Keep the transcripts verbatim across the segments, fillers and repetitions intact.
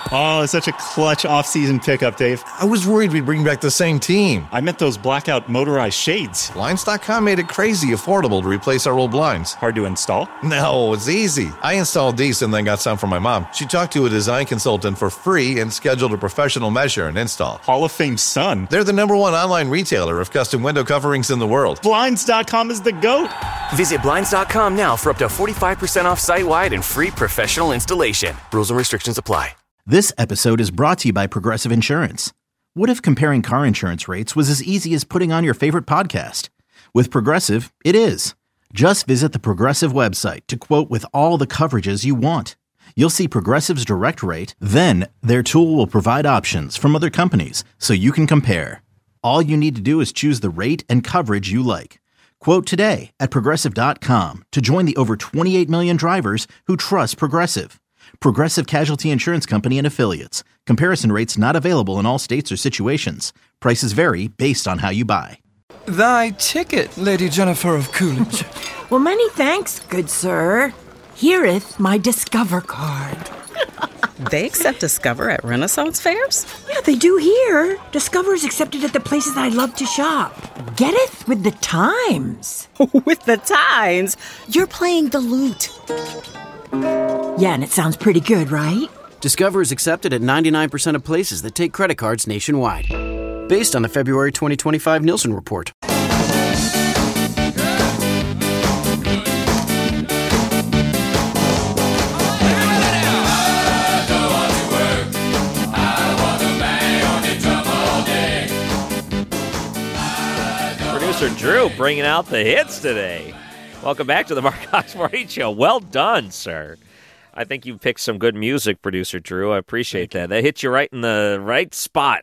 Oh, such a clutch off-season pickup, Dave. I was worried we'd bring back the same team. I meant those blackout motorized shades. Blinds dot com made it crazy affordable to replace our old blinds. Hard to install? No, it's easy. I installed these and then got some for my mom. She talked to a design consultant for free and scheduled a professional measure and install. Hall of Fame son. They're the number one online retailer of custom window coverings in the world. Blinds dot com is the GOAT. Visit Blinds dot com now for up to forty-five percent off site-wide and free professional installation. Rules and restrictions apply. This episode is brought to you by Progressive Insurance. What if comparing car insurance rates was as easy as putting on your favorite podcast? With Progressive, it is. Just visit the Progressive website to quote with all the coverages you want. You'll see Progressive's direct rate, then their tool will provide options from other companies so you can compare. All you need to do is choose the rate and coverage you like. Quote today at Progressive dot com to join the over twenty-eight million drivers who trust Progressive. Progressive Casualty Insurance Company and Affiliates. Comparison rates not available in all states or situations. Prices vary based on how you buy. Thy ticket, Lady Jennifer of Coolidge. Well, many thanks, good sir. Hereeth my Discover card. They accept Discover at Renaissance fairs? Yeah, they do here. Discover is accepted at the places I love to shop. Getteth with the times. With the times? You're playing the lute. Yeah, and it sounds pretty good, right? Discover is accepted at ninety-nine percent of places that take credit cards nationwide. Based on the February twenty twenty-five Nielsen report. Producer Drew bringing out the hits today. Welcome back to the Mark Cox Morning Show. Well done, sir. I think you picked some good music, Producer Drew. I appreciate that. That hit you right in the right spot.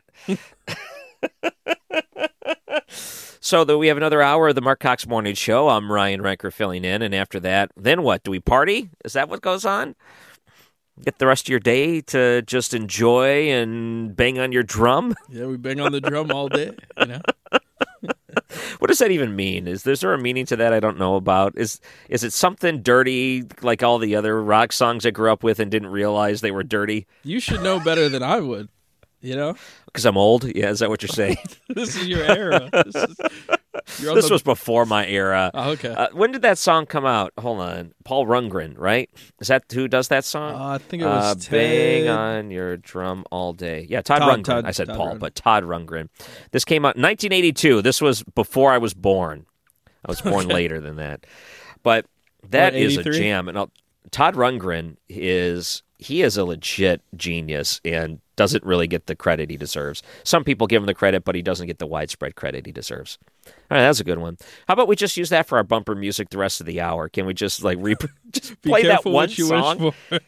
So that we have another hour of the Mark Cox Morning Show. I'm Ryan Ranker filling in, and after that, then what? Do we party? Is that what goes on? Get the rest of your day to just enjoy and bang on your drum? Yeah, we bang on the drum all day, you know? What does that even mean? Is, is there a meaning to that I don't know about? Is is it something dirty like all the other rock songs I grew up with and didn't realize they were dirty? You should know better than I would, you know? Because I'm old? Yeah, is that what you're saying? This is your era. This, is, you're this the... was before my era. Oh, okay. Uh, when did that song come out? Hold on. Paul Rundgren, right? Is that who does that song? Uh, I think it was uh, Ted... Bang on your drum all day. Yeah, Todd, Todd Rundgren. Todd, I said Todd Paul, Rundgren. but Todd Rundgren. This came out in nineteen eighty-two. This was before I was born. I was born Okay. later than that. But that What, is a eighty-three? jam. And I'll, Todd Rundgren is, he is a legit genius and doesn't really get the credit he deserves. Some people give him the credit, but he doesn't get the widespread credit he deserves. All right, that's a good one. How about we just use that for our bumper music the rest of the hour? Can we just like re- just Be play that careful one what you song? wish for.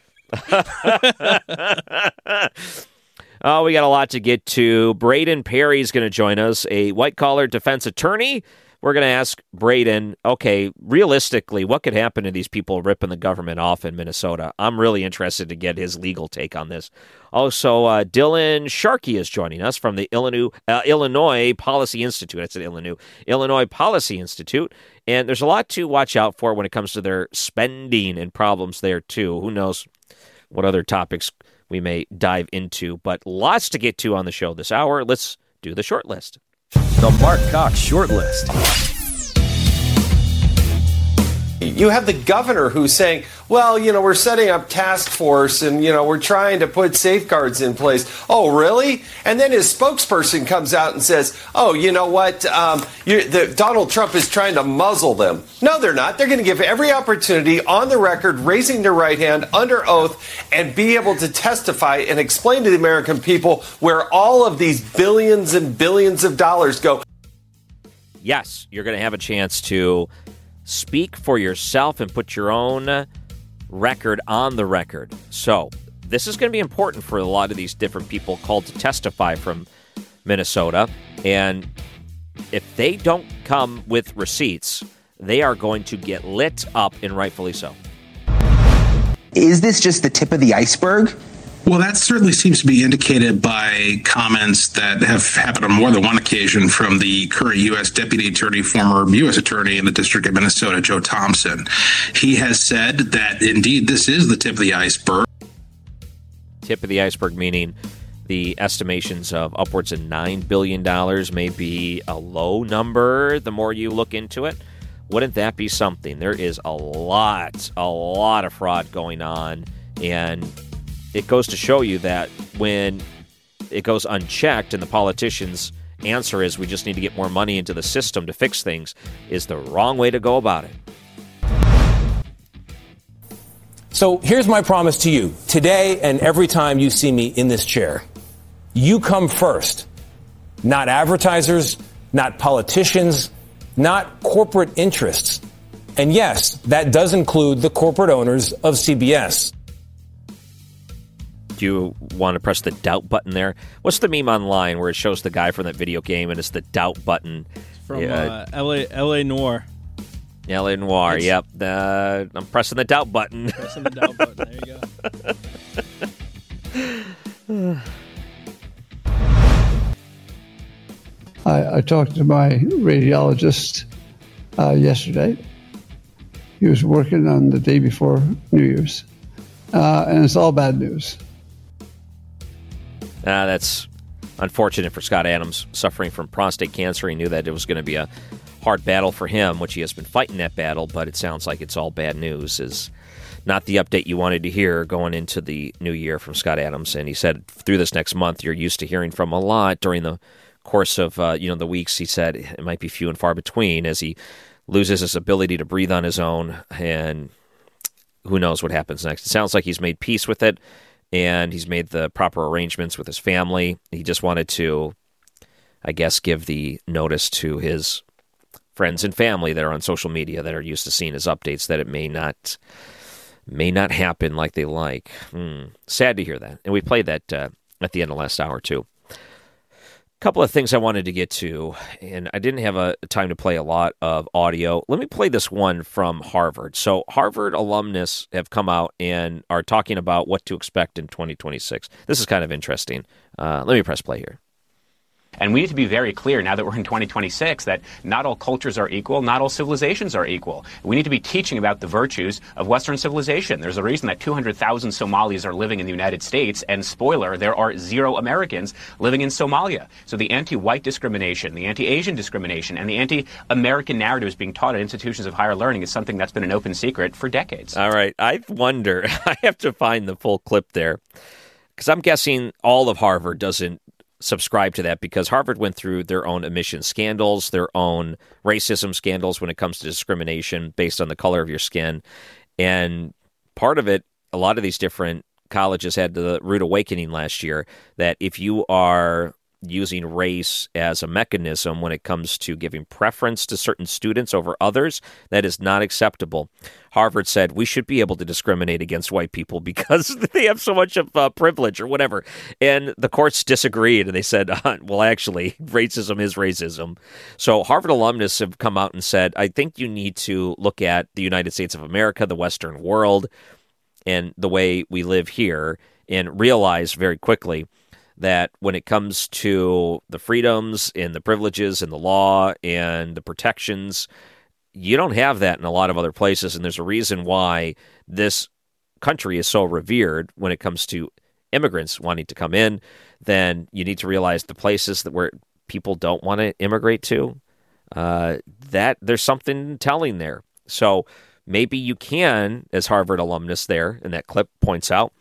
Oh, we got a lot to get to. Braden Perry's going to join us, a white-collar defense attorney. We're going to ask Braden, okay, realistically, what could happen to these people ripping the government off in Minnesota? I'm really interested to get his legal take on this. Also, uh, Dylan Sharkey is joining us from the Illinois, uh, Illinois Policy Institute. I said Illinois. Illinois Policy Institute. And there's a lot to watch out for when it comes to their spending and problems there, too. Who knows what other topics we may dive into. But lots to get to on the show this hour. Let's do the short list. The Mark Cox Short List. You have the governor who's saying, well, you know, we're setting up task force and, you know, we're trying to put safeguards in place. Oh, really? And then his spokesperson comes out and says, oh, you know what? Um, you, the, Donald Trump is trying to muzzle them. No, they're not. They're going to give every opportunity on the record, raising their right hand under oath, and be able to testify and explain to the American people where all of these billions and billions of dollars go. Yes, you're going to have a chance to speak for yourself and put your own record on the record. So this is going to be important for a lot of these different people called to testify from Minnesota. And if they don't come with receipts, they are going to get lit up, and rightfully so. Is this just the tip of the iceberg? Well, that certainly seems to be indicated by comments that have happened on more than one occasion from the current U S Deputy Attorney, former U S Attorney in the District of Minnesota, Joe Thompson. He has said that, indeed, this is the tip of the iceberg. Tip tip of the iceberg, meaning the estimations of upwards of nine billion dollars may be a low number the more you look into it. Wouldn't that be something? There is a lot, a lot of fraud going on, and it goes to show you that when it goes unchecked and the politicians' answer is we just need to get more money into the system to fix things is the wrong way to go about it. So here's my promise to you. Today and every time you see me in this chair, you come first. Not advertisers, not politicians, not corporate interests. And yes, that does include the corporate owners of C B S. Do you want to press the doubt button there? What's the meme online where it shows the guy from that video game and it's the doubt button? From uh, uh, L A L A Noire. L A Noire, it's, yep. Uh, I'm pressing the doubt button. Pressing the doubt button. There you go. I, I talked to my radiologist uh, yesterday. He was working on the day before New Year's, uh, and it's all bad news. Uh, that's unfortunate for Scott Adams, suffering from prostate cancer. He knew that it was going to be a hard battle for him, which he has been fighting that battle, but it sounds like it's all bad news. Is not the update you wanted to hear going into the new year from Scott Adams. And he said through this next month, you're used to hearing from a lot during the course of uh, you know the weeks. He said it might be few and far between as he loses his ability to breathe on his own, and who knows what happens next. It sounds like he's made peace with it, and he's made the proper arrangements with his family. He just wanted to, I guess, give the notice to his friends and family that are on social media that are used to seeing his updates that it may not may not happen like they like. Hmm. Sad to hear that. And we played that uh, at the end of last hour, too. Couple of things I wanted to get to, and I didn't have a time to play a lot of audio. Let me play this one from Harvard. So Harvard alumnus have come out and are talking about what to expect in twenty twenty-six. This is kind of interesting. Uh, let me press play here. And we need to be very clear now that we're in twenty twenty-six that not all cultures are equal, not all civilizations are equal. We need to be teaching about the virtues of Western civilization. There's a reason that two hundred thousand Somalis are living in the United States, and spoiler, there are zero Americans living in Somalia. So the anti-white discrimination, the anti-Asian discrimination, and the anti-American narratives being taught at institutions of higher learning is something that's been an open secret for decades. All right, I wonder, I have to find the full clip there, because I'm guessing all of Harvard doesn't subscribe to that, because Harvard went through their own admission scandals, their own racism scandals when it comes to discrimination based on the color of your skin. And part of it, a lot of these different colleges had the rude awakening last year that if you are using race as a mechanism when it comes to giving preference to certain students over others, that is not acceptable. Harvard said we should be able to discriminate against white people because they have so much of uh, privilege or whatever. And the courts disagreed, and they said, uh, well, actually, racism is racism. So Harvard alumnus have come out and said, I think you need to look at the United States of America, the Western world, and the way we live here, and realize very quickly that when it comes to the freedoms and the privileges and the law and the protections, you don't have that in a lot of other places. And there's a reason why this country is so revered when it comes to immigrants wanting to come in. Then you need to realize the places that where people don't want to immigrate to, uh, that there's something telling there. So maybe you can, as Harvard alumnus there in that clip points out,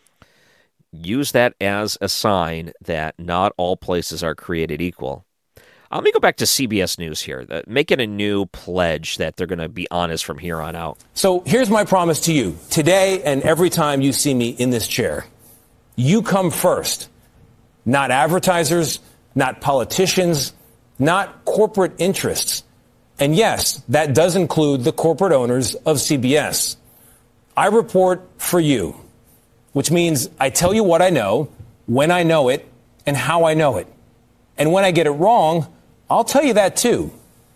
use that as a sign that not all places are created equal. Uh, let me go back to C B S News here, uh, making a new pledge that they're going to be honest from here on out. So here's my promise to you. Today and every time you see me in this chair, you come first. Not advertisers, not politicians, not corporate interests. And yes, that does include the corporate owners of C B S. I report for you, which means I tell you what I know, when I know it, and how I know it. And when I get it wrong, I'll tell you that too.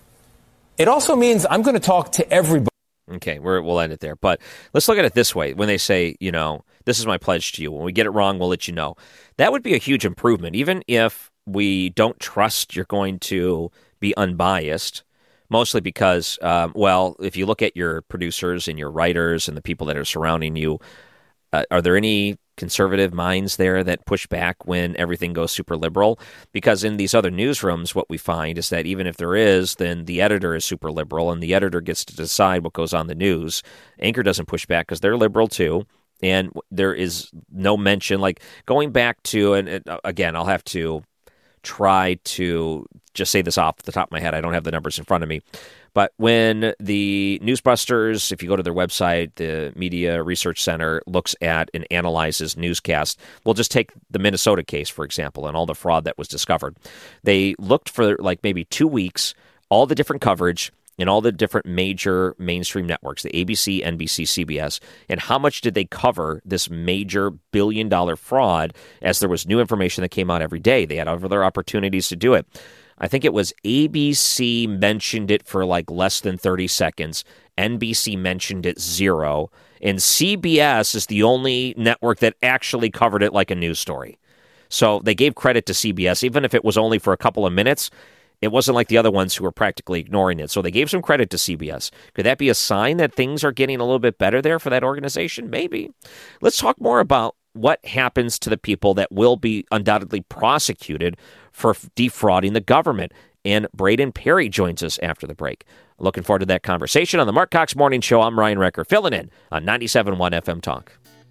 It also means I'm going to talk to everybody. Okay, we're, we'll end it there. But let's look at it this way. When they say, you know, this is my pledge to you. When we get it wrong, we'll let you know. That would be a huge improvement. Even if we don't trust you're going to be unbiased, mostly because, um, well, if you look at your producers and your writers and the people that are surrounding you, Uh, are there any conservative minds there that push back when everything goes super liberal, because in these other newsrooms what we find is that even if there is, then the editor is super liberal and the editor gets to decide what goes on the news. Anchor doesn't push back because they're liberal too, and there is no mention, like going back to, and it, again I'll have to try to just say this off the top of my head, I don't have the numbers in front of me, but when the Newsbusters, if you go to their website, the Media Research Center looks at and analyzes newscasts, we'll just take the Minnesota case, for example, and all the fraud that was discovered. They looked for like maybe two weeks, all the different coverage in all the different major mainstream networks, the A B C, N B C, C B S, and how much did they cover this major billion-dollar fraud as there was new information that came out every day. They had other opportunities to do it. I think it was A B C mentioned it for like less than thirty seconds. N B C mentioned it zero. And C B S is the only network that actually covered it like a news story. So they gave credit to C B S, even if it was only for a couple of minutes. It wasn't like the other ones who were practically ignoring it. So they gave some credit to C B S. Could that be a sign that things are getting a little bit better there for that organization? Maybe. Let's talk more about what happens to the people that will be undoubtedly prosecuted for defrauding the government. And Braden Perry joins us after the break. Looking forward to that conversation on the Mark Cox Morning Show. I'm Ryan Recker, filling in on ninety-seven point one F M Talk.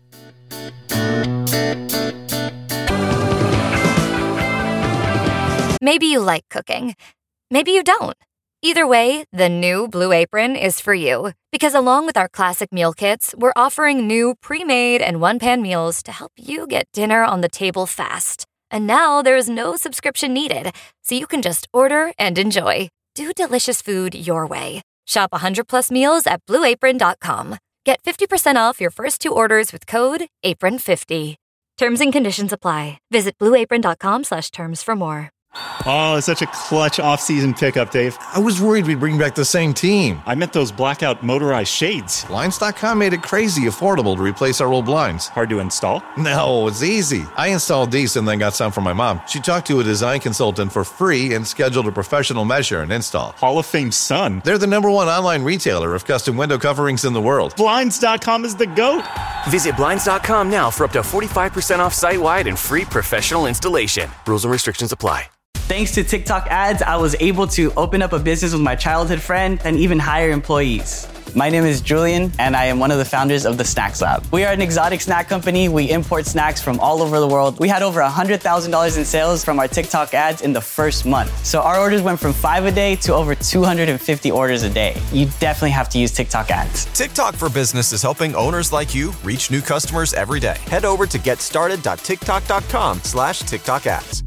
Maybe you like cooking. Maybe you don't. Either way, the new Blue Apron is for you. Because along with our classic meal kits, we're offering new pre-made and one-pan meals to help you get dinner on the table fast. And now there's no subscription needed, so you can just order and enjoy. Do delicious food your way. Shop one hundred plus meals at blue apron dot com. Get fifty percent off your first two orders with code apron fifty. Terms and conditions apply. Visit blue apron dot com slash terms for more. Oh, such a clutch off-season pickup, Dave. I was worried we'd bring back the same team. I meant those blackout motorized shades. Blinds dot com made it crazy affordable to replace our old blinds. Hard to install? No, it's easy. I installed these and then got some from my mom. She talked to a design consultant for free and scheduled a professional measure and install. Hall of Fame son. They're the number one online retailer of custom window coverings in the world. Blinds dot com is the GOAT. Visit Blinds dot com now for up to forty-five percent off site-wide and free professional installation. Rules and restrictions apply. Thanks to TikTok ads, I was able to open up a business with my childhood friend and even hire employees. My name is Julian, and I am one of the founders of the Snacks Lab. We are an exotic snack company. We import snacks from all over the world. We had over one hundred thousand dollars in sales from our TikTok ads in the first month. So our orders went from five a day to over two hundred fifty orders a day. You definitely have to use TikTok ads. TikTok for Business is helping owners like you reach new customers every day. Head over to get started dot tiktok dot com slash TikTok ads.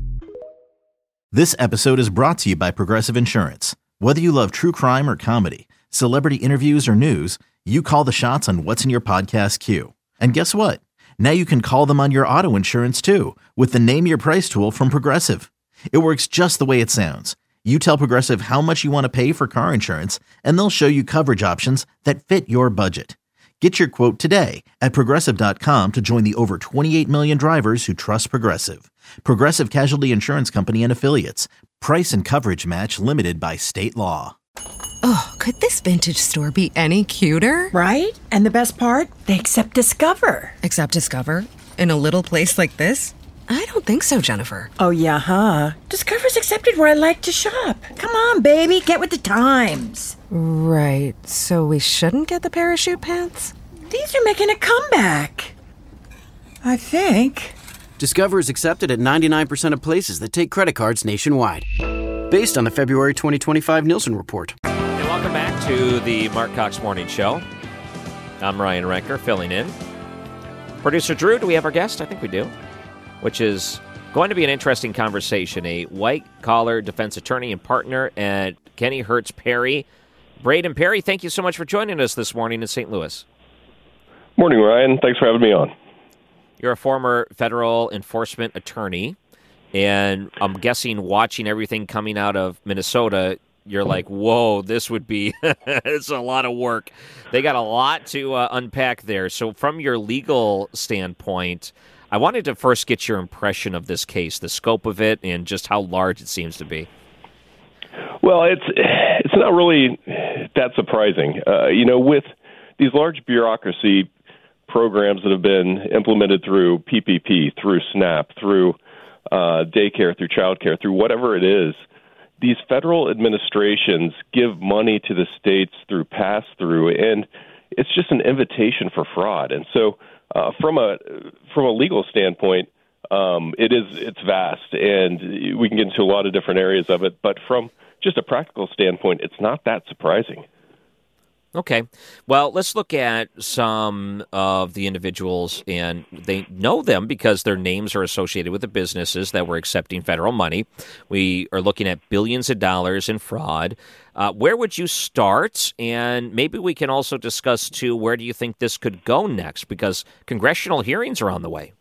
This episode is brought to you by Progressive Insurance. Whether you love true crime or comedy, celebrity interviews or news, you call the shots on what's in your podcast queue. And guess what? Now you can call them on your auto insurance too with the Name Your Price tool from Progressive. It works just the way it sounds. You tell Progressive how much you want to pay for car insurance, and they'll show you coverage options that fit your budget. Get your quote today at progressive dot com to join the over twenty-eight million drivers who trust Progressive. Progressive Casualty Insurance Company and Affiliates. Price and coverage match limited by state law. Oh, could this vintage store be any cuter? Right? And the best part? They accept Discover. Accept Discover? In a little place like this? I don't think so, Jennifer. Oh, yeah, huh? Discover's accepted where I like to shop. Come on, baby, get with the times. Right, so we shouldn't get the parachute pants? These are making a comeback. I think. Discover is accepted at ninety-nine percent of places that take credit cards nationwide. Based on the February twenty twenty-five Nielsen report. And welcome back to the Mark Cox Morning Show. I'm Ryan Recker, filling in. Producer Drew, do we have our guest? I think we do. Which is going to be an interesting conversation. A white-collar defense attorney and partner at Kenny Hertz Perry. Braden Perry, thank you so much for joining us this morning in Saint Louis. Morning, Ryan. Thanks for having me on. You're a former federal enforcement attorney, and I'm guessing watching everything coming out of Minnesota, you're like, whoa, this would be it's a lot of work. They got a lot to uh, unpack there. So from your legal standpoint, I wanted to first get your impression of this case, the scope of it, and just how large it seems to be. Well, it's it's not really that surprising. Uh, you know, with these large bureaucracy programs that have been implemented through P P P, through SNAP, through uh, daycare, through childcare, through whatever it is, these federal administrations give money to the states through pass-through, and it's just an invitation for fraud. And so uh, from a from a legal standpoint, um, it is it's vast, and we can get into a lot of different areas of it. But from just a practical standpoint, it's not that surprising. Okay. Well, let's look at some of the individuals, and they know them because their names are associated with the businesses that were accepting federal money. We are looking at billions of dollars in fraud. Uh, where would you start? And maybe we can also discuss, too, where do you think this could go next? Because congressional hearings are on the way.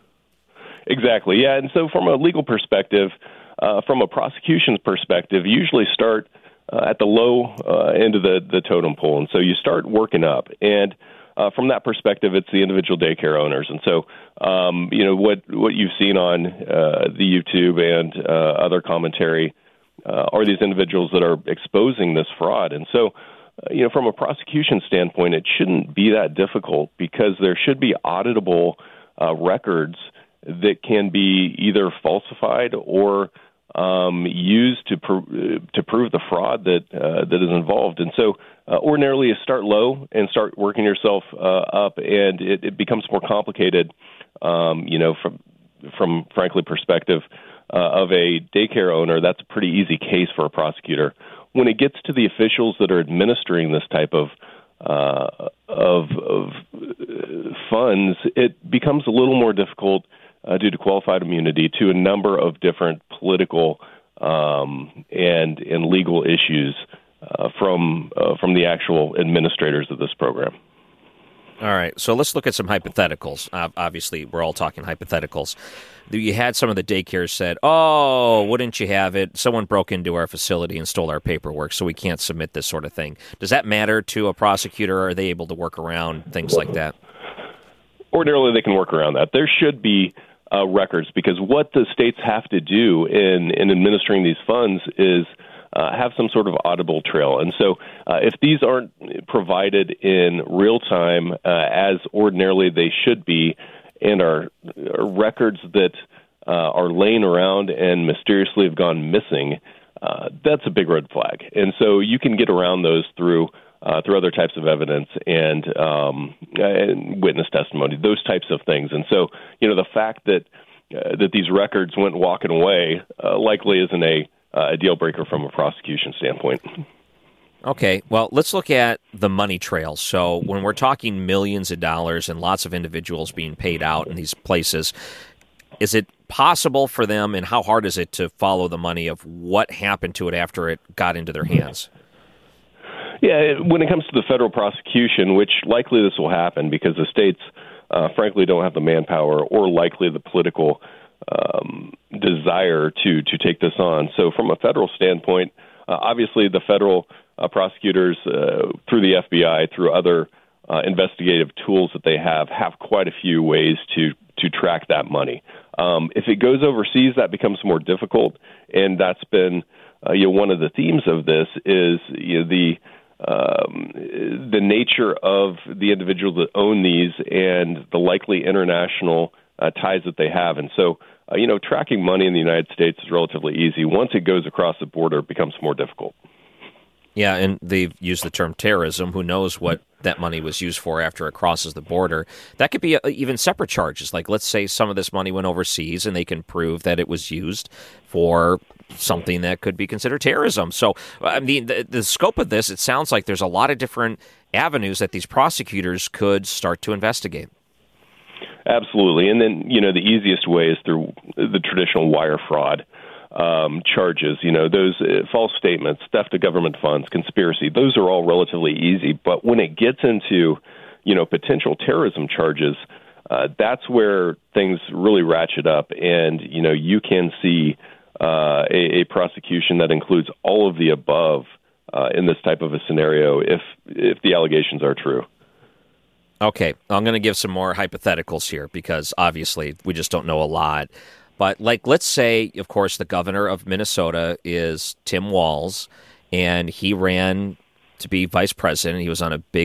Exactly. Yeah. And so from a legal perspective, uh, from a prosecution's perspective, you usually start Uh, at the low uh, end of the, the totem pole. And so you start working up. And uh, from that perspective, it's the individual daycare owners. And so, um, you know, what, what you've seen on uh, the YouTube and uh, other commentary uh, are these individuals that are exposing this fraud. And so, uh, you know, from a prosecution standpoint, it shouldn't be that difficult because there should be auditable uh, records that can be either falsified or Um, used to pr- to prove the fraud that uh, that is involved. And so uh, ordinarily you start low and start working yourself uh, up, and it, it becomes more complicated, um, you know, from, from frankly perspective uh, of a daycare owner. That's a pretty easy case for a prosecutor. When it gets to the officials that are administering this type of uh, of, of funds, it becomes a little more difficult Uh, due to qualified immunity to a number of different political um, and and legal issues uh, from uh, from the actual administrators of this program. All right, so let's look at some hypotheticals. Uh, obviously, we're all talking hypotheticals. You had some of the daycares said, oh, wouldn't you have it? Someone broke into our facility and stole our paperwork, so we can't submit this sort of thing. Does that matter to a prosecutor? Or are they able to work around things like that? Ordinarily, they can work around that. There should be Uh, records, because what the states have to do in, in administering these funds is uh, have some sort of audible trail. And so uh, if these aren't provided in real time uh, as ordinarily they should be, and are, are records that uh, are laying around and mysteriously have gone missing, uh, that's a big red flag. And so you can get around those through Uh, through other types of evidence and, um, and witness testimony, those types of things. And so, you know, the fact that uh, that these records went walking away uh, likely isn't a, uh, a deal breaker from a prosecution standpoint. Okay, well, let's look at the money trail. So when we're talking millions of dollars and lots of individuals being paid out in these places, is it possible for them, and how hard is it to follow the money of what happened to it after it got into their hands? Yeah, when it comes to the federal prosecution, which likely this will happen because the states, uh, frankly, don't have the manpower or likely the political um, desire to to take this on. So from a federal standpoint, uh, obviously the federal uh, prosecutors uh, through the F B I, through other uh, investigative tools that they have, have quite a few ways to to track that money. Um, if it goes overseas, that becomes more difficult, and that's been uh, you know, one of the themes of this is you know, the Um, the nature of the individuals that own these and the likely international uh, ties that they have. And so, uh, you know, tracking money in the United States is relatively easy. Once it goes across the border, it becomes more difficult. Yeah, and they've used the term terrorism. Who knows what that money was used for after it crosses the border? That could be a, even separate charges. Like, let's say some of this money went overseas and they can prove that it was used for something that could be considered terrorism. So, I mean, the, the scope of this, it sounds like there's a lot of different avenues that these prosecutors could start to investigate. Absolutely. And then, you know, the easiest way is through the traditional wire fraud um, charges. You know, those uh, false statements, theft of government funds, conspiracy, those are all relatively easy. But when it gets into, you know, potential terrorism charges, uh, that's where things really ratchet up. And, you know, you can see Uh, a, a prosecution that includes all of the above uh, in this type of a scenario if if the allegations are true. Okay, I'm going to give some more hypotheticals here because obviously we just don't know a lot. But like, let's say, of course, the governor of Minnesota is Tim Walz, and he ran to be vice president. He was on a big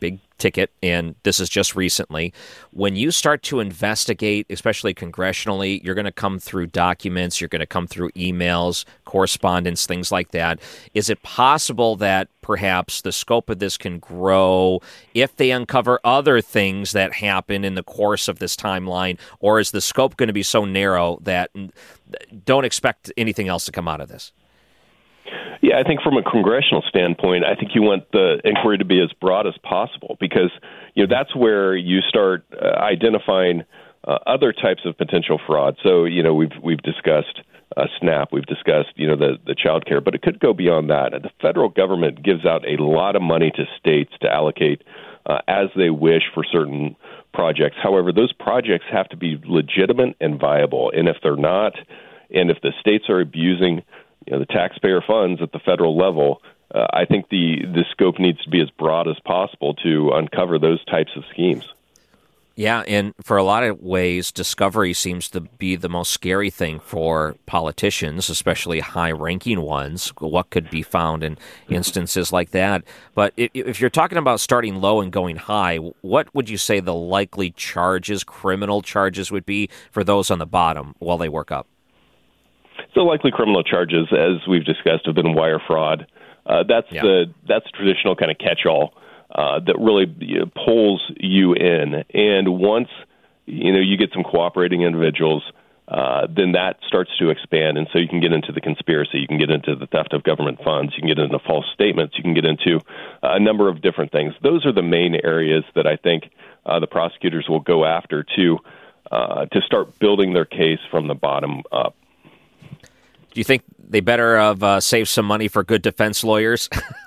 big ticket, and this is just recently. When you start to investigate, especially congressionally, you're going to come through documents, you're going to come through emails, correspondence, things like that. Is it possible that perhaps the scope of this can grow if they uncover other things that happen in the course of this timeline, or is the scope going to be so narrow that don't expect anything else to come out of this? Yeah, I think from a congressional standpoint, I think you want the inquiry to be as broad as possible because, you know, that's where you start uh, identifying uh, other types of potential fraud. So, you know, we've we've discussed uh, SNAP, we've discussed, you know, the the child care, but it could go beyond that. The federal government gives out a lot of money to states to allocate uh, as they wish for certain projects. However, those projects have to be legitimate and viable, and if they're not, and if the states are abusing you know, the taxpayer funds at the federal level, uh, I think the, the scope needs to be as broad as possible to uncover those types of schemes. Yeah, and for a lot of ways, discovery seems to be the most scary thing for politicians, especially high-ranking ones, what could be found in instances like that. But if you're talking about starting low and going high, what would you say the likely charges, criminal charges, would be for those on the bottom while they work up? So likely criminal charges, as we've discussed, have been wire fraud. Uh, that's yeah. the that's traditional kind of catch-all uh, that really you know, pulls you in. And once you know you get some cooperating individuals, uh, then that starts to expand. And so you can get into the conspiracy, you can get into the theft of government funds, you can get into false statements, you can get into a number of different things. Those are the main areas that I think uh, the prosecutors will go after to uh, to start building their case from the bottom up. Do you think they better have uh, saved some money for good defense lawyers?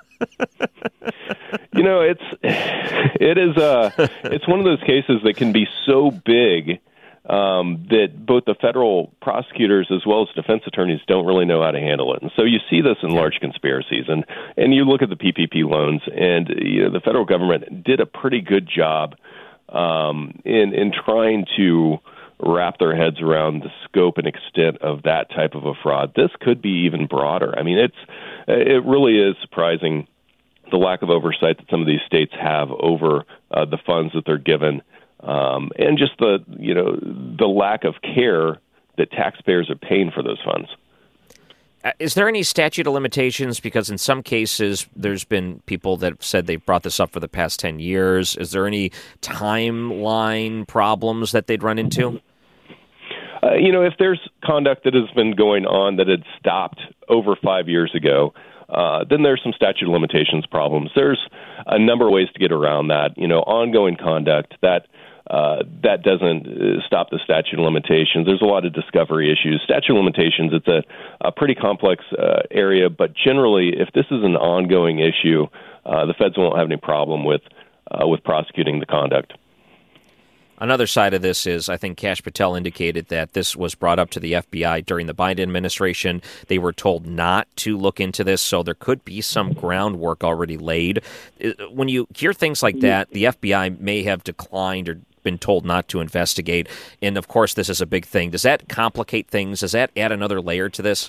you know, it's it is uh, it's one of those cases that can be so big um, that both the federal prosecutors as well as defense attorneys don't really know how to handle it. And so you see this in large conspiracies, and and you look at the P P P loans, and you know, the federal government did a pretty good job um, in in trying to wrap their heads around the scope and extent of that type of a fraud. This could be even broader. I mean, it's it really is surprising the lack of oversight that some of these states have over uh, the funds that they're given, um, and just the you know the lack of care that taxpayers are paying for those funds. Uh, is there any statute of limitations? Because in some cases, there's been people that have said they've brought this up for the past ten years. Is there any timeline problems that they'd run into? Uh, you know, if there's conduct that has been going on that had stopped over five years ago, uh, then there's some statute of limitations problems. There's a number of ways to get around that. You know, ongoing conduct, that Uh, that doesn't uh, stop the statute of limitations. There's a lot of discovery issues. Statute of limitations, it's a, a pretty complex uh, area, but generally, if this is an ongoing issue, uh, the feds won't have any problem with uh, with prosecuting the conduct. Another side of this is, I think Kash Patel indicated that this was brought up to the F B I during the Biden administration. They were told not to look into this, so there could be some groundwork already laid. When you hear things like that, the F B I may have declined or been told not to investigate, and of course this is a big thing. Does that complicate things? Does that add another layer to this?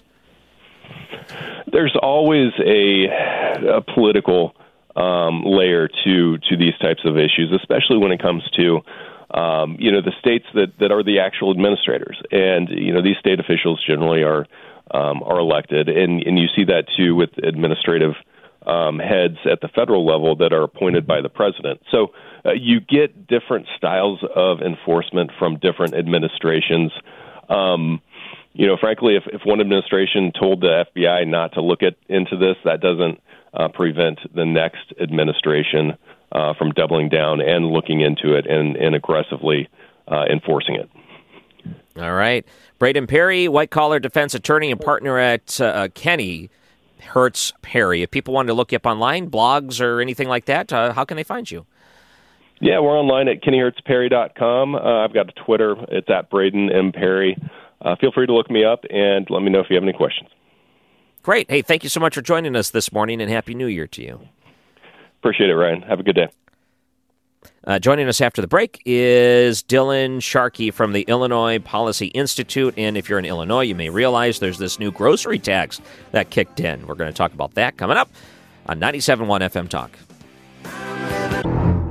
There's always a, a political um, layer to to these types of issues, especially when it comes to um, you know the states that, that are the actual administrators, and you know these state officials generally are um, are elected, and and you see that too with administrative um, heads at the federal level that are appointed by the president. So uh, you get different styles of enforcement from different administrations. Um, you know, frankly, if, if one administration told the F B I not to look at into this, that doesn't uh, prevent the next administration uh, from doubling down and looking into it and, and aggressively uh, enforcing it. All right. Braden Perry, white-collar defense attorney and partner at uh, Kenny Hertz Perry. If people wanted to look you up online, blogs or anything like that, uh, how can they find you? Yeah, we're online at kenny hertz perry dot com. Uh, I've got a Twitter. It's at Braden M. Perry. Uh, feel free to look me up and let me know if you have any questions. Great. Hey, thank you so much for joining us this morning, and Happy New Year to you. Appreciate it, Ryan. Have a good day. Uh, joining us after the break is Dylan Sharkey from the Illinois Policy Institute. And if you're in Illinois, you may realize there's this new grocery tax that kicked in. We're going to talk about that coming up on ninety-seven point one F M Talk.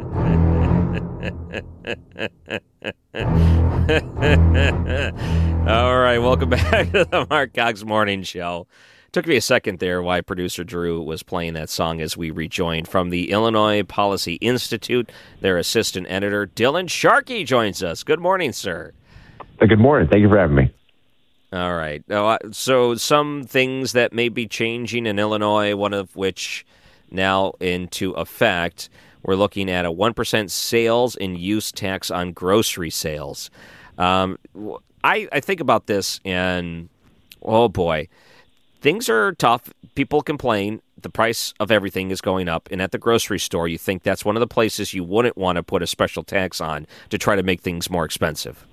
All right, welcome back to the Mark Cox Morning Show. Took me a second there why producer Drew was playing that song as we rejoined from the Illinois Policy Institute. Their assistant editor, Dylan Sharkey, joins us. Good morning, sir. Good morning. Thank you for having me. All right. So some things that may be changing in Illinois, one of which now into effect, we're looking at a one percent sales and use tax on grocery sales. Um, I, I think about this and, oh boy, things are tough. People complain. The price of everything is going up. And at the grocery store, you think that's one of the places you wouldn't want to put a special tax on to try to make things more expensive.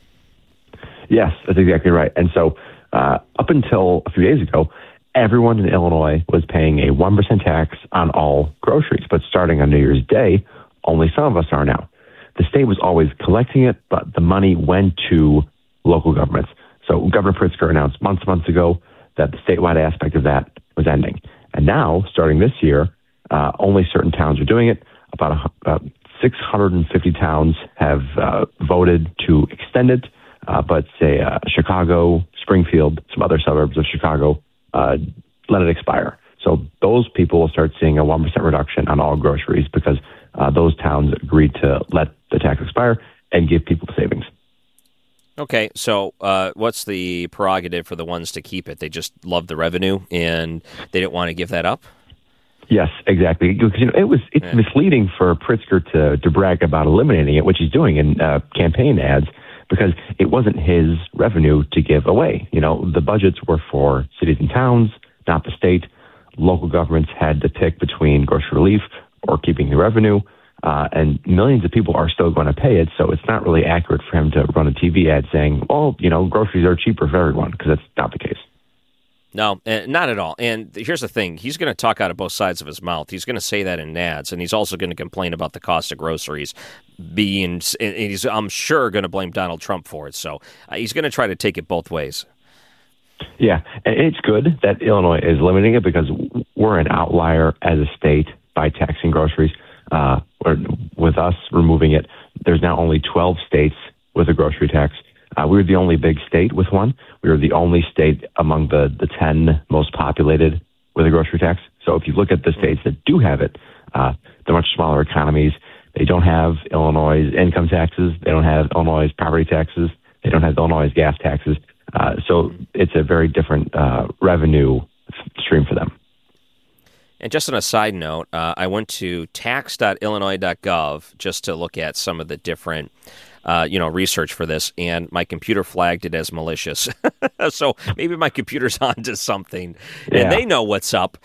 Yes, that's exactly right. And so uh, up until a few days ago, everyone in Illinois was paying a one percent tax on all groceries. But starting on New Year's Day, only some of us are now. The state was always collecting it, but the money went to local governments. So Governor Pritzker announced months, months ago that the statewide aspect of that was ending. And now, starting this year, uh, only certain towns are doing it. About uh, six hundred fifty towns have uh, voted to extend it. Uh, but say uh, Chicago, Springfield, some other suburbs of Chicago, uh, let it expire. So those people will start seeing a one percent reduction on all groceries because uh, those towns agreed to let the tax expire and give people savings. Okay, so uh, what's the prerogative for the ones to keep it? They just love the revenue and they didn't want to give that up? Yes, exactly. Because, you know, it was it's yeah. misleading for Pritzker to, to brag about eliminating it, which he's doing in uh, campaign ads, because it wasn't his revenue to give away. You know, the budgets were for cities and towns, not the state. Local governments had to pick between grocery relief or keeping the revenue, uh, and millions of people are still going to pay it, so it's not really accurate for him to run a T V ad saying, well, you know, groceries are cheaper for everyone, because that's not the case. No, not at all. And here's the thing. He's going to talk out of both sides of his mouth. He's going to say that in ads, and he's also going to complain about the cost of groceries being, and he's, I'm sure, going to blame Donald Trump for it. So uh, he's going to try to take it both ways. Yeah, and it's good that Illinois is limiting it because we're an outlier as a state by taxing groceries. Uh, with us removing it, there's now only twelve states with a grocery tax. Uh, we were the only big state with one. We were the only state among the, the ten most populated with a grocery tax. So if you look at the states that do have it, uh, they're much smaller economies. They don't have Illinois' income taxes. They don't have Illinois' property taxes. They don't have Illinois' gas taxes. Uh, so it's a very different uh, revenue stream for them. And just on a side note, uh, I went to tax dot illinois dot gov just to look at some of the different Uh, you know, research for this, and my computer flagged it as malicious. So maybe my computer's onto something, and yeah. they know what's up.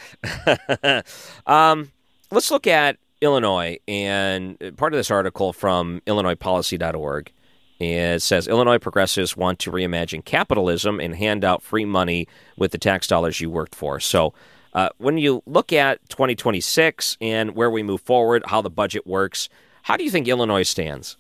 um, let's look at Illinois, and part of this article from illinois policy dot org. It says, Illinois progressives want to reimagine capitalism and hand out free money with the tax dollars you worked for. So uh, when you look at twenty twenty-six and where we move forward, how the budget works, how do you think Illinois stands?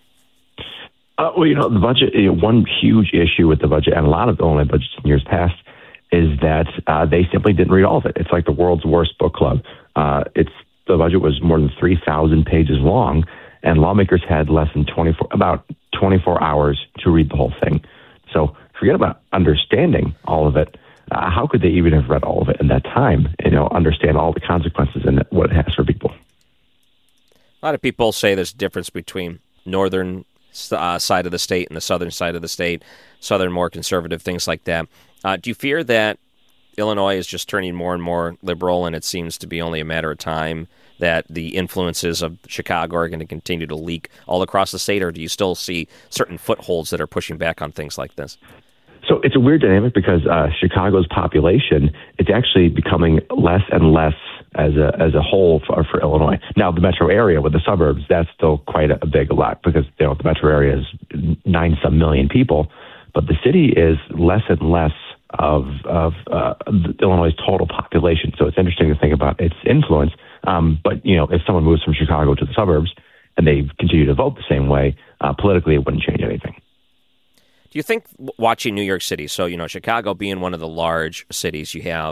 Uh, well, you know, the budget, you know, one huge issue with the budget and a lot of Illinois budgets in years past is that uh, they simply didn't read all of it. It's like the world's worst book club. Uh, it's the budget was more than three thousand pages long, and lawmakers had less than twenty-four, about twenty-four hours to read the whole thing. So forget about understanding all of it. Uh, how could they even have read all of it in that time? You know, understand all the consequences and what it has for people. A lot of people say there's a difference between northern Uh, side of the state and the southern side of the state, southern more conservative, things like that. Uh, do you fear that Illinois is just turning more and more liberal, and it seems to be only a matter of time that the influences of Chicago are going to continue to leak all across the state, or do you still see certain footholds that are pushing back on things like this? So it's a weird dynamic because uh, Chicago's population is actually becoming less and less as a as a whole for, for Illinois. Now, the metro area with the suburbs, that's still quite a, a big lot because, you know, the metro area is nine some million people, but the city is less and less of of uh, Illinois' total population. So it's interesting to think about its influence. Um, but, you know, if someone moves from Chicago to the suburbs and they continue to vote the same way, uh, politically it wouldn't change anything. Do you think watching New York City, so, you know, Chicago being one of the large cities, you have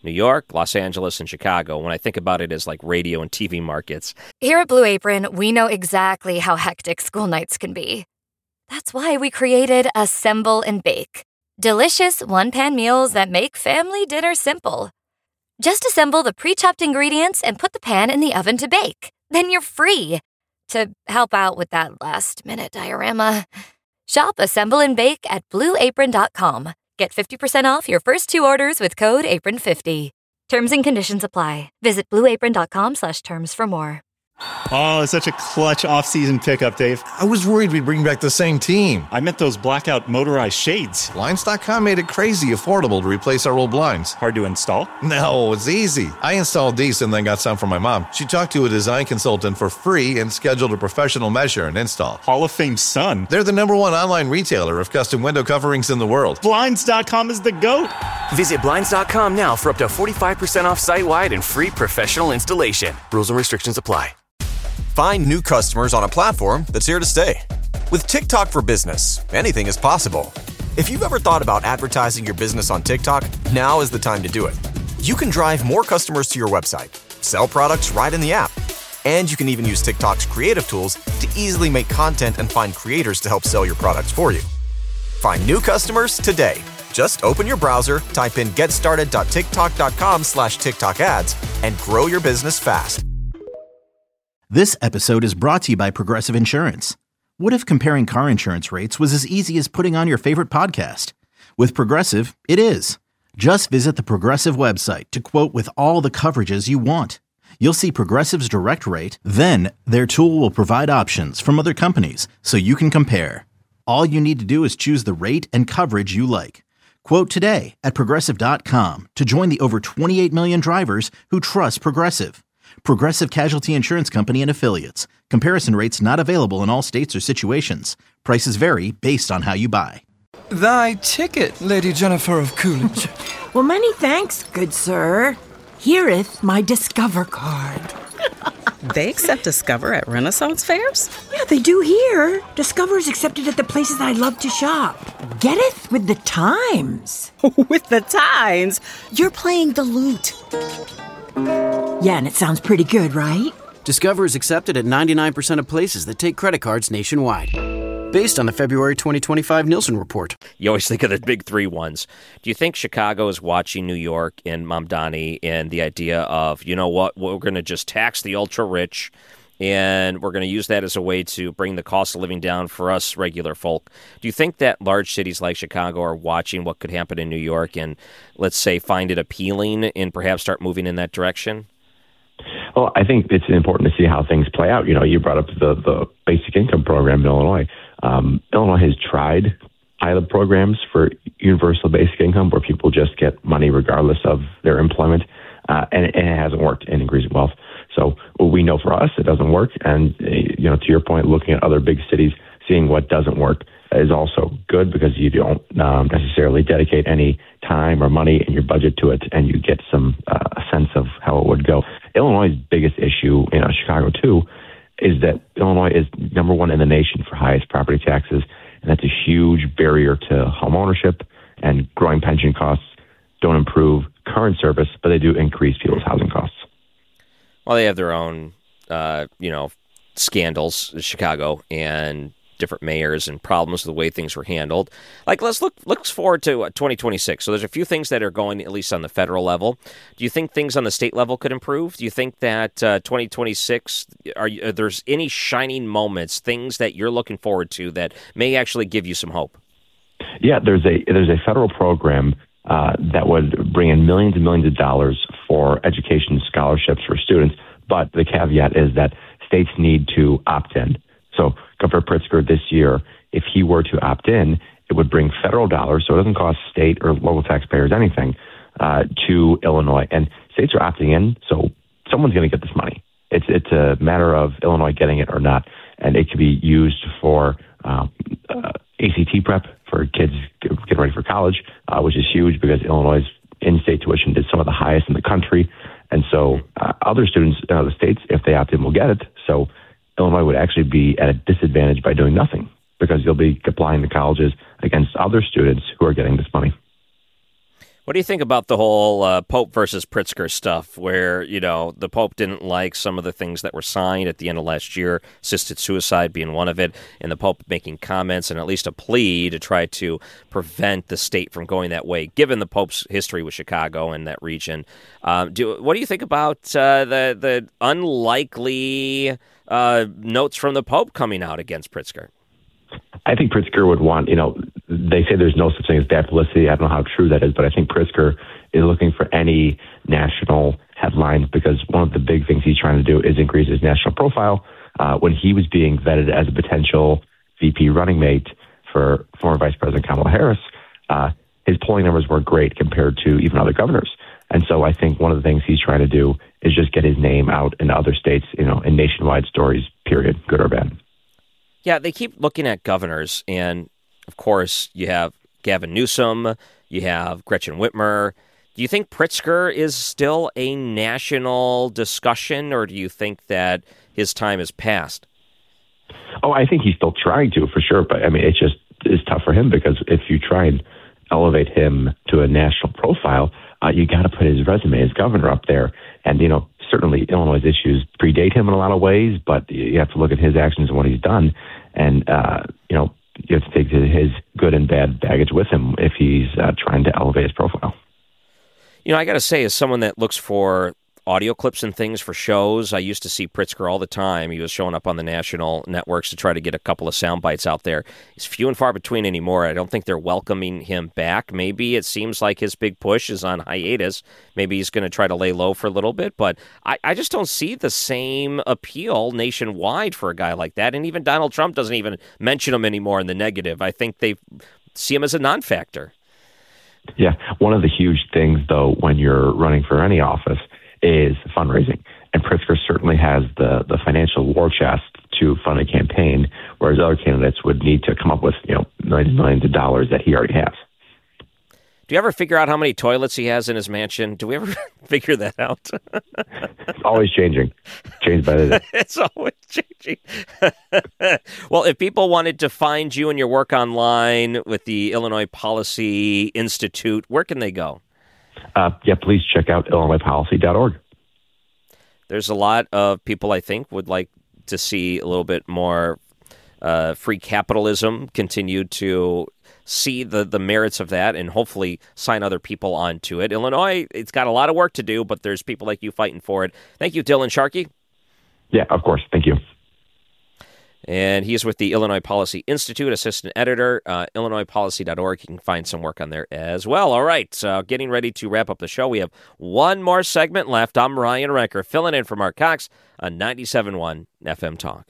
New York, Los Angeles, and Chicago, when I think about it as like radio and T V markets. Here at Blue Apron, we know exactly how hectic school nights can be. That's why we created Assemble and Bake. Delicious one-pan meals that make family dinner simple. Just assemble the pre-chopped ingredients and put the pan in the oven to bake. Then you're free to help out with that last-minute diorama. Shop Assemble and Bake at blue apron dot com. Get fifty percent off your first two orders with code apron fifty. Terms and conditions apply. Visit blue apron dot com slash terms for more. Oh, such a clutch off-season pickup, Dave. I was worried we'd bring back the same team. I meant those blackout motorized shades. Blinds dot com made it crazy affordable to replace our old blinds. Hard to install? No, it's easy. I installed these and then got some from my mom. She talked to a design consultant for free and scheduled a professional measure and install. Hall of Fame son. They're the number one online retailer of custom window coverings in the world. Blinds dot com is the GOAT. Visit Blinds dot com now for up to forty-five percent off site-wide and free professional installation. Rules and restrictions apply. Find new customers on a platform that's here to stay. With TikTok for Business, anything is possible. If you've ever thought about advertising your business on TikTok, now is the time to do it. You can drive more customers to your website, sell products right in the app, and you can even use TikTok's creative tools to easily make content and find creators to help sell your products for you. Find new customers today. Just open your browser, type in get started dot tiktok dot com slash TikTok ads, and grow your business fast. This episode is brought to you by Progressive Insurance. What if comparing car insurance rates was as easy as putting on your favorite podcast? With Progressive, it is. Just visit the Progressive website to quote with all the coverages you want. You'll see Progressive's direct rate, then their tool will provide options from other companies so you can compare. All you need to do is choose the rate and coverage you like. Quote today at progressive dot com to join the over twenty-eight million drivers who trust Progressive. Progressive Casualty Insurance Company and Affiliates. Comparison rates not available in all states or situations. Prices vary based on how you buy. Thy ticket, Lady Jennifer of Coolidge. Well, many thanks, good sir. Hereeth my Discover card. They accept Discover at Renaissance fairs? Yeah, they do here. Discover's accepted at the places I love to shop. Getteth with the times. With the times? You're playing the lute. Yeah, and it sounds pretty good, right? Discover is accepted at ninety-nine percent of places that take credit cards nationwide. Based on the February twenty twenty-five Nielsen report. You always think of the big three ones. Do you think Chicago is watching New York and Mamdani and the idea of, you know what, we're going to just tax the ultra-rich and we're going to use that as a way to bring the cost of living down for us regular folk? Do you think that large cities like Chicago are watching what could happen in New York and, let's say, find it appealing and perhaps start moving in that direction? Well, I think it's important to see how things play out. You know, you brought up the, the basic income program in Illinois. Um, Illinois has tried pilot programs for universal basic income where people just get money regardless of their employment, uh, and, and it hasn't worked in increasing wealth. So well, we know for us it doesn't work. And, uh, you know, to your point, looking at other big cities, seeing what doesn't work is also good because you don't um, necessarily dedicate any time or money in your budget to it, and you get some uh, sense of how it would go. Illinois' biggest issue, you know, Chicago too, is that Illinois is number one in the nation for highest property taxes, and that's a huge barrier to home ownership, and growing pension costs don't improve current service, but they do increase people's housing costs. Well, they have their own, uh, you know, scandals, Chicago, and different mayors and problems with the way things were handled. Like, let's look looks forward to uh, twenty twenty-six. So there's a few things that are going, at least on the federal level. Do you think things on the state level could improve? Do you think that uh, twenty twenty-six, are, you, are there's any shining moments, things that you're looking forward to that may actually give you some hope? Yeah, there's a there's a federal program uh, that would bring in millions and millions of dollars for education scholarships for students. But the caveat is that states need to opt in. So Governor Pritzker this year, if he were to opt in, it would bring federal dollars, so it doesn't cost state or local taxpayers anything, uh, to Illinois. And states are opting in, so someone's going to get this money. It's it's a matter of Illinois getting it or not. And it could be used for um, uh, A C T prep for kids getting ready for college, uh, which is huge because Illinois' in-state tuition is some of the highest in the country. And so uh, other students in other states, if they opt in, will get it. So Illinois would actually be at a disadvantage by doing nothing because you'll be applying to colleges against other students who are getting this money. What What do you think about the whole uh, Pope versus Pritzker stuff, where, you know, the Pope didn't like some of the things that were signed at the end of last year, assisted suicide being one of it, and the Pope making comments and at least a plea to try to prevent the state from going that way, given the Pope's history with Chicago and that region. Um, do What do you think about uh, the, the unlikely uh, notes from the Pope coming out against Pritzker? I think Pritzker would want, you know, they say there's no such thing as bad publicity. I don't know how true that is, but I think Pritzker is looking for any national headlines because one of the big things he's trying to do is increase his national profile. Uh, when he was being vetted as a potential V P running mate for former Vice President Kamala Harris, uh, his polling numbers weren't great compared to even other governors. And so I think one of the things he's trying to do is just get his name out in other states, you know, in nationwide stories, period, good or bad. Yeah, they keep looking at governors, and of course, you have Gavin Newsom, you have Gretchen Whitmer. Do you think Pritzker is still a national discussion, or do you think that his time has passed? Oh, I think he's still trying to, for sure. But I mean, it just is tough for him because if you try and elevate him to a national profile, uh, you got to put his resume as governor up there. And, you know, certainly Illinois' issues predate him in a lot of ways, but you have to look at his actions and what he's done. And, uh, you know, you have to take his good and bad baggage with him if he's uh, trying to elevate his profile. You know, I got to say, as someone that looks for audio clips and things for shows, I used to see Pritzker all the time. He was showing up on the national networks to try to get a couple of sound bites out there. He's few and far between anymore. I don't think they're welcoming him back. Maybe it seems like his big push is on hiatus. Maybe he's going to try to lay low for a little bit, but I, I just don't see the same appeal nationwide for a guy like that. And even Donald Trump doesn't even mention him anymore in the negative. I think they see him as a non-factor. Yeah. One of the huge things, though, when you're running for any office is fundraising. And Pritzker certainly has the, the financial war chest to fund a campaign, whereas other candidates would need to come up with, you know, millions and millions of dollars that he already has. Do you ever figure out how many toilets he has in his mansion? Do we ever figure that out? It's always changing. Changed by the day. It's always changing. Well, if people wanted to find you and your work online with the Illinois Policy Institute, where can they go? Uh, yeah, please check out illinois policy dot org. There's a lot of people, I think, would like to see a little bit more uh, free capitalism continue to see the, the merits of that and hopefully sign other people onto it. Illinois, it's got a lot of work to do, but there's people like you fighting for it. Thank you, Dylan Sharkey. Yeah, of course. Thank you. And he is with the Illinois Policy Institute, assistant editor, uh, illinois policy dot org. You can find some work on there as well. All right, so getting ready to wrap up the show. We have one more segment left. I'm Ryan Ranker, filling in for Mark Cox on ninety-seven point one F M Talk.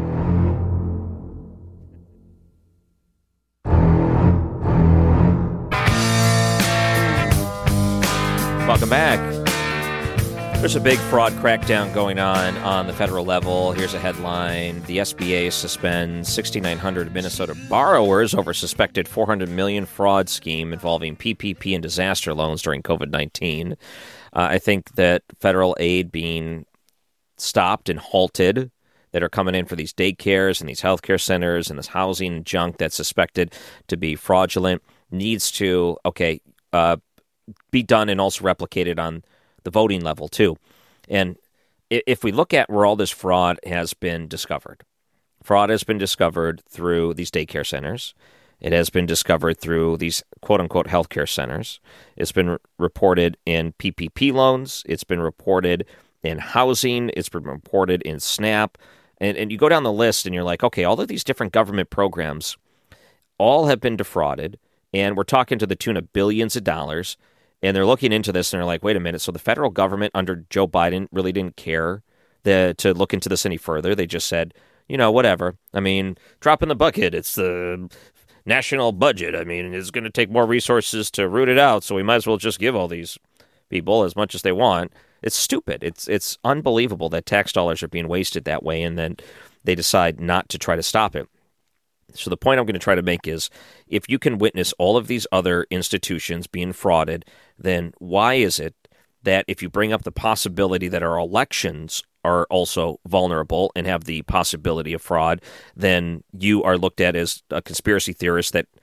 Welcome back. There's a big fraud crackdown going on on the federal level. Here's a headline. The S B A suspends six thousand nine hundred Minnesota borrowers over suspected four hundred million dollars fraud scheme involving P P P and disaster loans during covid nineteen. Uh, I think that federal aid being stopped and halted that are coming in for these daycares and these healthcare centers and this housing junk that's suspected to be fraudulent needs to, okay, uh, be done and also replicated on the voting level too. And if we look at where all this fraud has been discovered, fraud has been discovered through these daycare centers. It has been discovered through these quote-unquote healthcare centers. It's been reported in P P P loans. It's been reported in housing. It's been reported in SNAP. And, and you go down the list and you're like, okay, all of these different government programs all have been defrauded. And we're talking to the tune of billions of dollars. And they're looking into this and they're like, wait a minute. So the federal government under Joe Biden really didn't care the, to look into this any further. They just said, you know, whatever. I mean, drop in the bucket. It's the national budget. I mean, it's going to take more resources to root it out. So we might as well just give all these people as much as they want. It's stupid. It's it's unbelievable that tax dollars are being wasted that way. And then they decide not to try to stop it. So the point I'm going to try to make is if you can witness all of these other institutions being frauded, then why is it that if you bring up the possibility that our elections are also vulnerable and have the possibility of fraud, then you are looked at as a conspiracy theorist that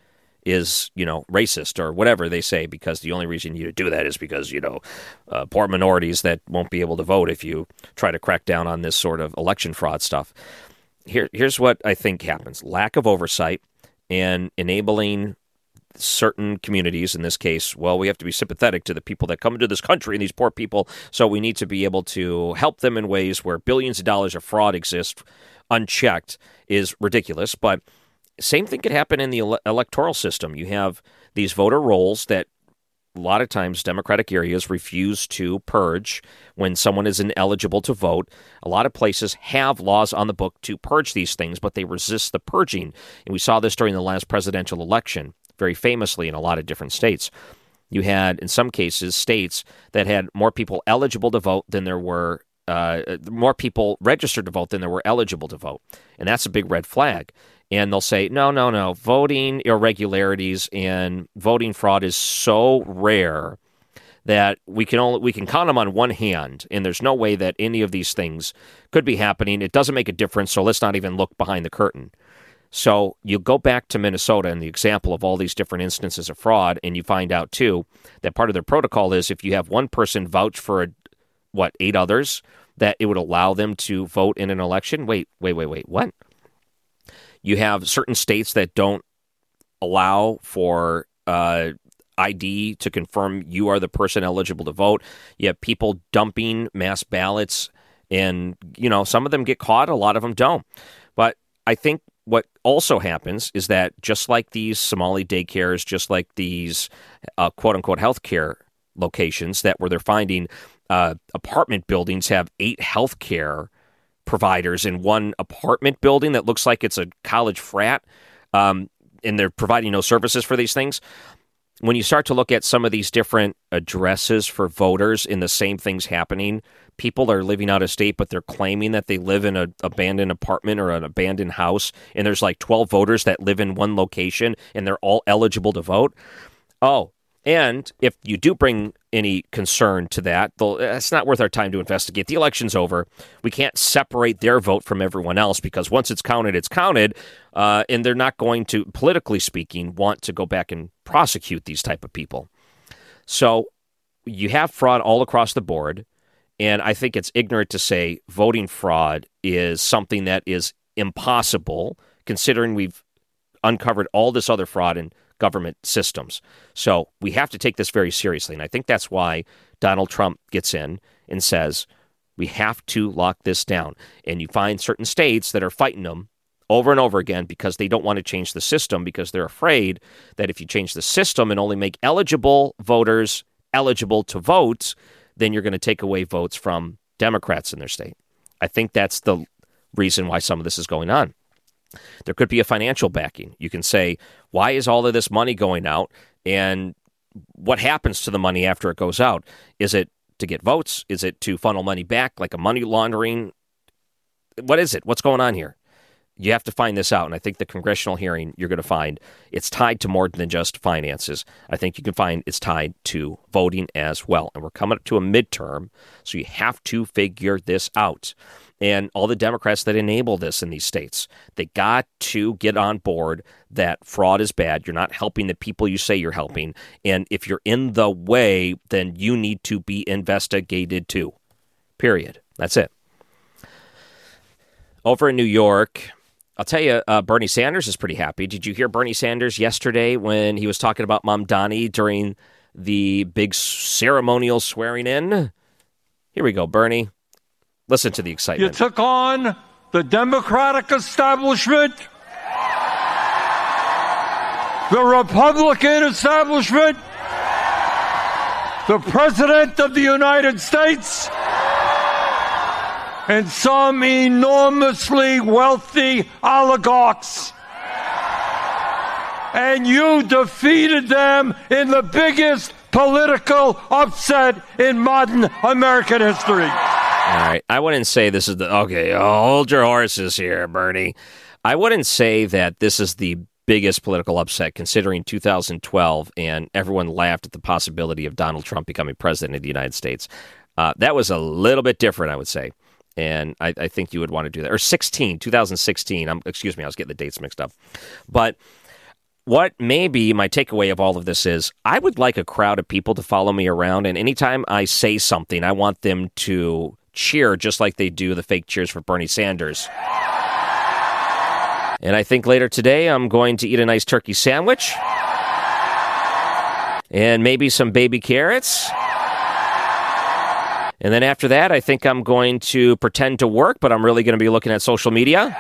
is, you know, racist or whatever they say, because the only reason you do that is because, you know, uh, poor minorities that won't be able to vote if you try to crack down on this sort of election fraud stuff. Here, here's what I think happens. Lack of oversight and enabling certain communities, in this case, well, we have to be sympathetic to the people that come into this country and these poor people, so we need to be able to help them in ways where billions of dollars of fraud exist unchecked is ridiculous. But same thing could happen in the ele- electoral system. You have these voter rolls that a lot of times Democratic areas refuse to purge when someone is ineligible to vote. A lot of places have laws on the book to purge these things, but they resist the purging. And we saw this during the last presidential election, very famously in a lot of different states. You had, in some cases, states that had more people eligible to vote than there were, uh, more people registered to vote than there were eligible to vote. And that's a big red flag. And they'll say, no, no, no, voting irregularities and voting fraud is so rare that we can only we can count them on one hand, and there's no way that any of these things could be happening. It doesn't make a difference, so let's not even look behind the curtain. So you go back to Minnesota and the example of all these different instances of fraud, and you find out, too, that part of their protocol is if you have one person vouch for, what, eight others, that it would allow them to vote in an election. Wait, wait, wait, wait, what? You have certain states that don't allow for uh, I D to confirm you are the person eligible to vote. You have people dumping mass ballots, and, you know, some of them get caught, a lot of them don't. But I think what also happens is that just like these Somali daycares, just like these uh, quote-unquote healthcare locations that where they're finding uh, apartment buildings have eight healthcare providers in one apartment building that looks like it's a college frat, um, and they're providing no services for these things. When you start to look at some of these different addresses for voters and the same things happening, people are living out of state, but they're claiming that they live in an abandoned apartment or an abandoned house, and there's like twelve voters that live in one location, and they're all eligible to vote. Oh, and if you do bring any concern to that, it's not worth our time to investigate. The election's over. We can't separate their vote from everyone else, because once it's counted, it's counted, uh, and they're not going to, politically speaking, want to go back and prosecute these type of people. So you have fraud all across the board, and I think it's ignorant to say voting fraud is something that is impossible, considering we've uncovered all this other fraud in government systems. So we have to take this very seriously. And I think that's why Donald Trump gets in and says, we have to lock this down. And you find certain states that are fighting them over and over again because they don't want to change the system, because they're afraid that if you change the system and only make eligible voters eligible to vote, then you're going to take away votes from Democrats in their state. I think that's the reason why some of this is going on. There could be a financial backing. You can say, why is all of this money going out, and what happens to the money after it goes out? Is it to get votes? Is it to funnel money back, like a money laundering? What is it? What's going on here? You have to find this out, and I think the congressional hearing, you're going to find it's tied to more than just finances. I think you can find it's tied to voting as well, and we're coming up to a midterm, so you have to figure this out. And all the Democrats that enable this in these states, they got to get on board that fraud is bad. You're not helping the people you say you're helping. And if you're in the way, then you need to be investigated too. Period. That's it. Over in New York, I'll tell you, uh, Bernie Sanders is pretty happy. Did you hear Bernie Sanders yesterday when he was talking about Mamdani during the big ceremonial swearing in? Here we go, Bernie. Listen to the excitement. You took on the Democratic establishment, the Republican establishment, the President of the United States, and some enormously wealthy oligarchs. And you defeated them in the biggest political upset in modern American history. All right. I wouldn't say this is the, okay, hold your horses here, Bernie. I wouldn't say that this is the biggest political upset, considering two thousand twelve and everyone laughed at the possibility of Donald Trump becoming president of the United States. Uh, that was a little bit different, I would say. And I, I think you would want to do that. Or sixteen, two thousand sixteen. I'm, excuse me, I was getting the dates mixed up. But what maybe my takeaway of all of this is, I would like a crowd of people to follow me around, and anytime I say something, I want them to cheer just like they do the fake cheers for Bernie Sanders. And I think later today I'm going to eat a nice turkey sandwich and maybe some baby carrots. And then after that, I think I'm going to pretend to work, but I'm really going to be looking at social media.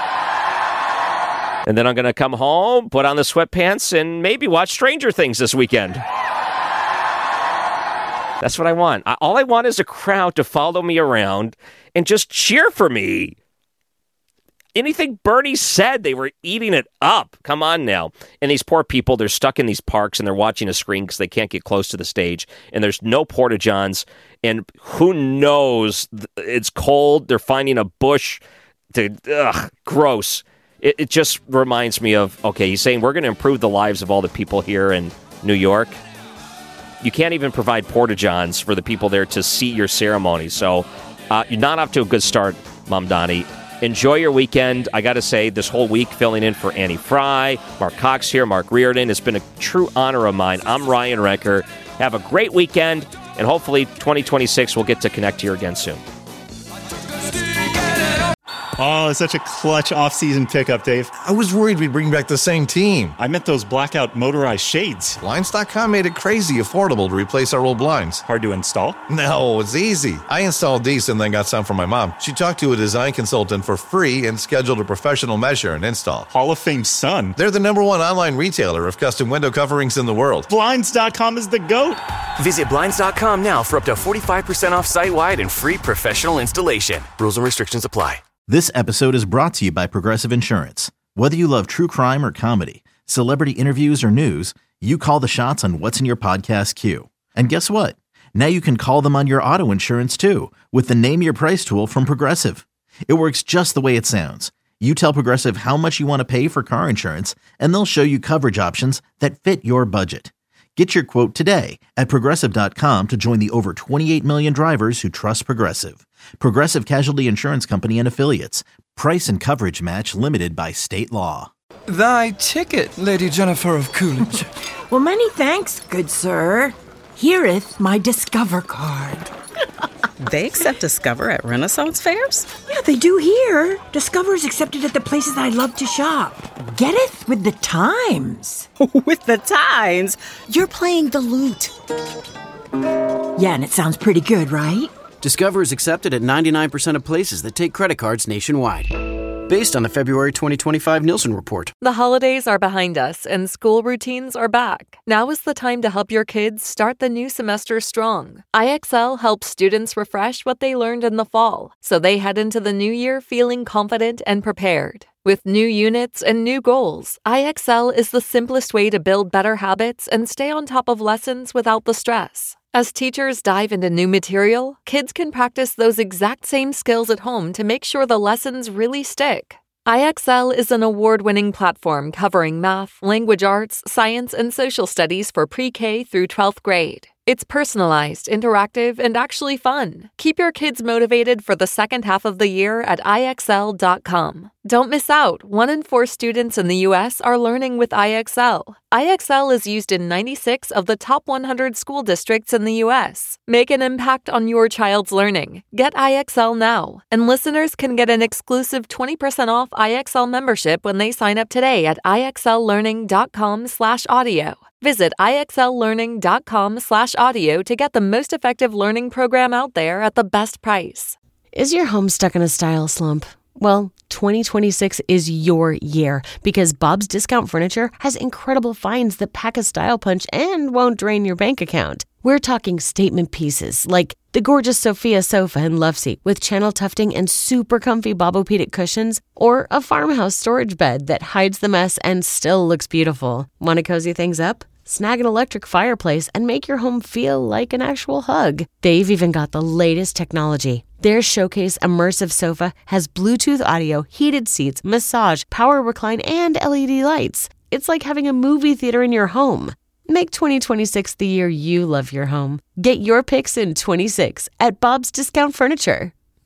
And then I'm going to come home, put on the sweatpants, and maybe watch Stranger Things this weekend. That's what I want. All I want is a crowd to follow me around and just cheer for me. Anything Bernie said, they were eating it up. Come on now. And these poor people, they're stuck in these parks and they're watching a screen because they can't get close to the stage. And there's no porta-johns. And who knows? It's cold. They're finding a bush. To, ugh, gross. It, it just reminds me of, okay, he's saying we're going to improve the lives of all the people here in New York. You can't even provide porta-johns for the people there to see your ceremony. So uh, you're not off to a good start, Mamdani. Enjoy your weekend. I got to say, this whole week filling in for Annie Fry, Mark Cox here, Mark Reardon. It's been a true honor of mine. I'm Ryan Recker. Have a great weekend, and hopefully twenty twenty-six we'll get to connect here again soon. Oh, it's such a clutch off-season pickup, Dave. I was worried we'd bring back the same team. I meant those blackout motorized shades. Blinds dot com made it crazy affordable to replace our old blinds. Hard to install? No, it's easy. I installed these and then got some for my mom. She talked to a design consultant for free and scheduled a professional measure and install. Hall of Fame son. They're the number one online retailer of custom window coverings in the world. Blinds dot com is the GOAT. Visit Blinds dot com now for up to forty-five percent off site-wide and free professional installation. Rules and restrictions apply. This episode is brought to you by Progressive Insurance. Whether you love true crime or comedy, celebrity interviews or news, you call the shots on what's in your podcast queue. And guess what? Now you can call them on your auto insurance too with the Name Your Price tool from Progressive. It works just the way it sounds. You tell Progressive how much you want to pay for car insurance, and they'll show you coverage options that fit your budget. Get your quote today at Progressive dot com to join the over twenty-eight million drivers who trust Progressive. Progressive Casualty Insurance Company and Affiliates. Price and coverage match limited by state law. Thy ticket, Lady Jennifer of Coolidge. Well, many thanks, good sir. Hereeth my Discover card. They accept Discover at Renaissance fairs? Yeah, they do here. Discover is accepted at the places I love to shop. Getteth with the times. With the times? You're playing the lute. Yeah, and it sounds pretty good, right? Discover is accepted at ninety-nine percent of places that take credit cards nationwide. Based on the February twenty twenty-five Nielsen report. The holidays are behind us and school routines are back. Now is the time to help your kids start the new semester strong. I X L helps students refresh what they learned in the fall, so they head into the new year feeling confident and prepared. With new units and new goals, I X L is the simplest way to build better habits and stay on top of lessons without the stress. As teachers dive into new material, kids can practice those exact same skills at home to make sure the lessons really stick. I X L is an award-winning platform covering math, language arts, science, and social studies for pre-K through twelfth grade. It's personalized, interactive, and actually fun. Keep your kids motivated for the second half of the year at I X L dot com. Don't miss out. One in four students in the U S are learning with I X L. I X L is used in ninety-six of the top one hundred school districts in the U S. Make an impact on your child's learning. Get I X L now. And listeners can get an exclusive twenty percent off I X L membership when they sign up today at I X L learning dot com slash audio. Visit I X L learning dot com slash audio to get the most effective learning program out there at the best price. Is your home stuck in a style slump? Well, twenty twenty-six is your year because Bob's Discount Furniture has incredible finds that pack a style punch and won't drain your bank account. We're talking statement pieces like the gorgeous Sophia sofa and love seat with channel tufting and super comfy Bobopedic cushions, or a farmhouse storage bed that hides the mess and still looks beautiful. Want to cozy things up? Snag an electric fireplace and make your home feel like an actual hug. They've even got the latest technology. Their Showcase Immersive Sofa has Bluetooth audio, heated seats, massage, power recline, and L E D lights. It's like having a movie theater in your home. Make twenty twenty-six the year you love your home. Get your picks in twenty-six at Bob's Discount Furniture.